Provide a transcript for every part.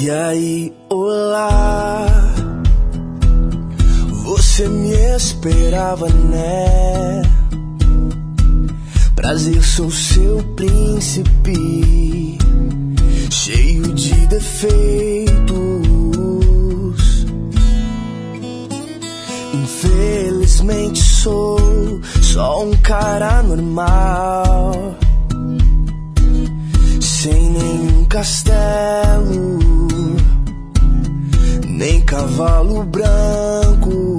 E aí, olá, você me esperava, né? Prazer, sou seu príncipe, cheio de defeitos. Infelizmente sou só um cara normal, sem nenhum castelo, nem cavalo branco.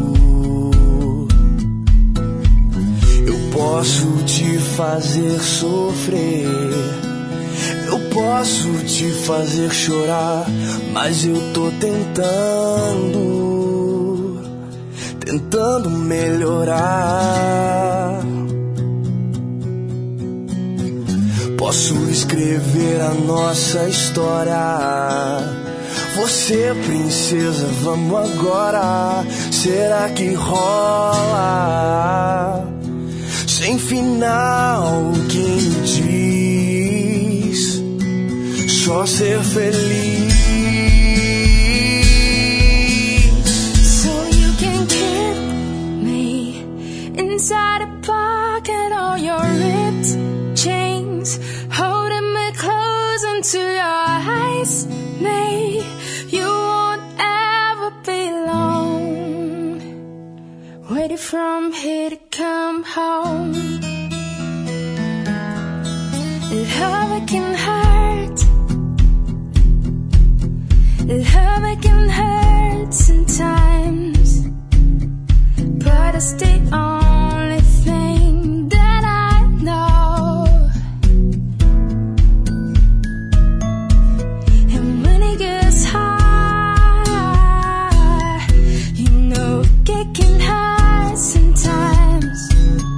Eu posso te fazer sofrer, eu posso te fazer chorar, mas eu tô tentando melhorar. Posso escrever a nossa história. Você, princesa, vamos agora. Será que rola? Sem final, quem diz? Só ser feliz. So you can keep me inside a pocket, all your ripped chains holding me close until your eyes may. You won't ever be alone, waiting from here to come home. Love can hurt, love can hurt sometimes, but it's the only thing that I know. And when it gets hard, you know it can hurt sometimes.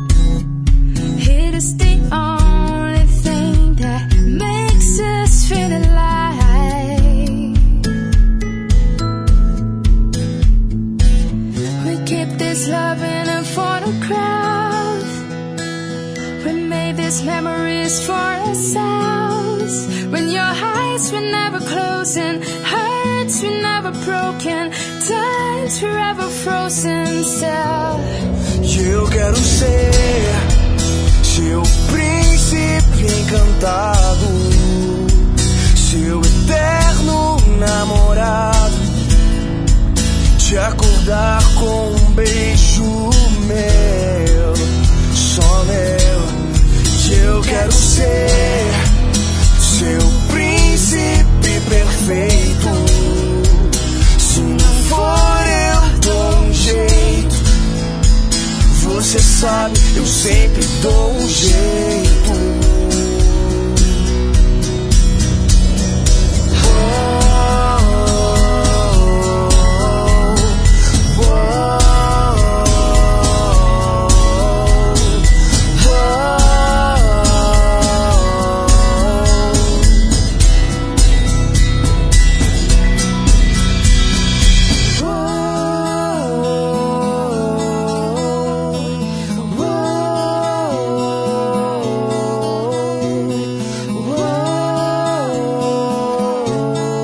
It is the only thing that makes us feel alive. We keep this love in a photograph. We made these memories for ourselves. When your eyes were never closing, hearts were never broken, times forever frozen still. Eu quero ser seu príncipe encantado, seu eterno namorado, te acordar com um beijo meu, só meu. E eu quero ser seu príncipe perfeito. Se não for, eu dou um jeito. Você sabe, eu sempre dou um jeito.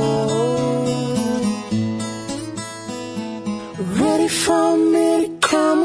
Ready for me to come